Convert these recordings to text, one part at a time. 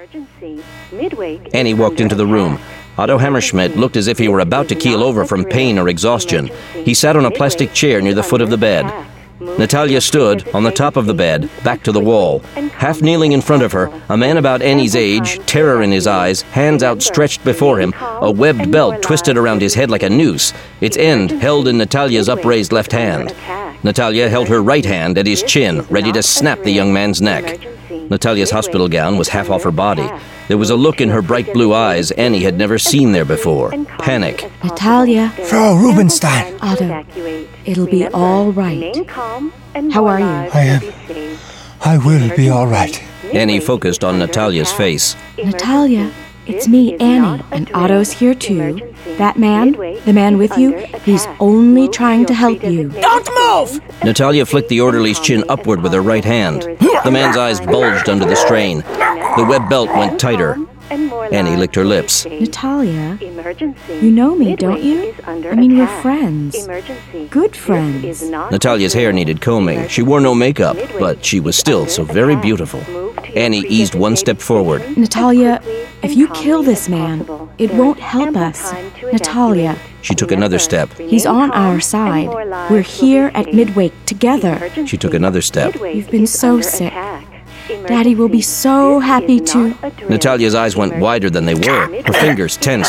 Annie walked into the room. Otto Hammerschmidt looked as if he were about to keel over from pain or exhaustion. He sat on a plastic chair near the foot of the bed. Natalia stood on the top of the bed, back to the wall. Half kneeling in front of her, a man about Annie's age, terror in his eyes, hands outstretched before him, a webbed belt twisted around his head like a noose, its end held in Natalia's upraised left hand. Natalia held her right hand at his chin, ready to snap the young man's neck. Natalia's hospital gown was half off her body. There was a look in her bright blue eyes Annie had never seen there before. Panic. Natalia. Frau Rubenstein. Otto, it'll be all right. How are you? I will be all right. Annie focused on Natalia's face. Natalia, it's me, Annie, and Otto's here too. That man, the man with you, he's only trying to help you. Don't move! Natalia flicked the orderly's chin upward with her right hand. The man's eyes bulged under the strain. The web belt went tighter. Annie licked her lips. Natalia, you know me, don't you? I mean, we're friends. Good friends. Natalia's hair needed combing. She wore no makeup, but she was still so very beautiful. Annie eased one step forward. Natalia, if you kill this man, it won't help us. Natalia. She took another step. He's on our side. We're here at Midwake together. She took another step. You've been so sick. Daddy will be so happy to... Natalia's eyes went wider than they were. Her fingers tensed.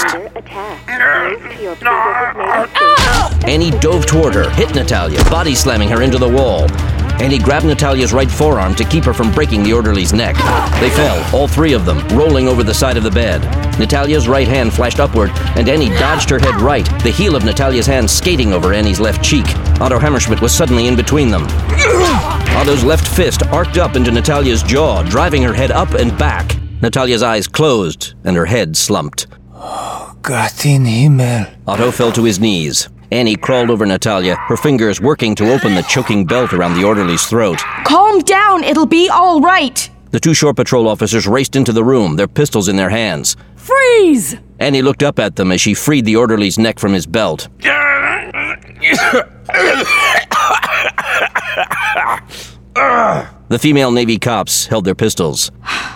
Annie dove toward her, hit Natalia, body slamming her into the wall. Annie grabbed Natalia's right forearm to keep her from breaking the orderly's neck. They fell, all three of them, rolling over the side of the bed. Natalia's right hand flashed upward, and Annie dodged her head right, the heel of Natalia's hand skating over Annie's left cheek. Otto Hammerschmidt was suddenly in between them. Otto's left fist arced up into Natalia's jaw, driving her head up and back. Natalia's eyes closed, and her head slumped. Gott in Himmel. Otto fell to his knees. Annie crawled over Natalia, her fingers working to open the choking belt around the orderly's throat. Calm down, it'll be all right. The two shore patrol officers raced into the room, their pistols in their hands. Freeze! Annie looked up at them as she freed the orderly's neck from his belt. The female Navy cops held their pistols.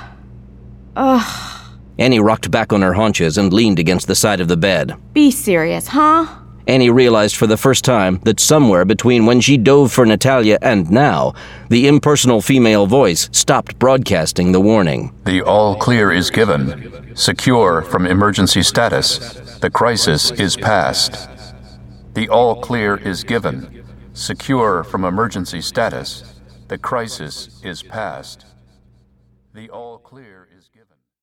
Annie rocked back on her haunches and leaned against the side of the bed. Be serious, huh? Annie realized for the first time that somewhere between when she dove for Natalia and now, the impersonal female voice stopped broadcasting the warning. The all clear is given. Secure from emergency status. The crisis is past. The all clear is given. Secure from emergency status. The crisis is past. The all clear is given.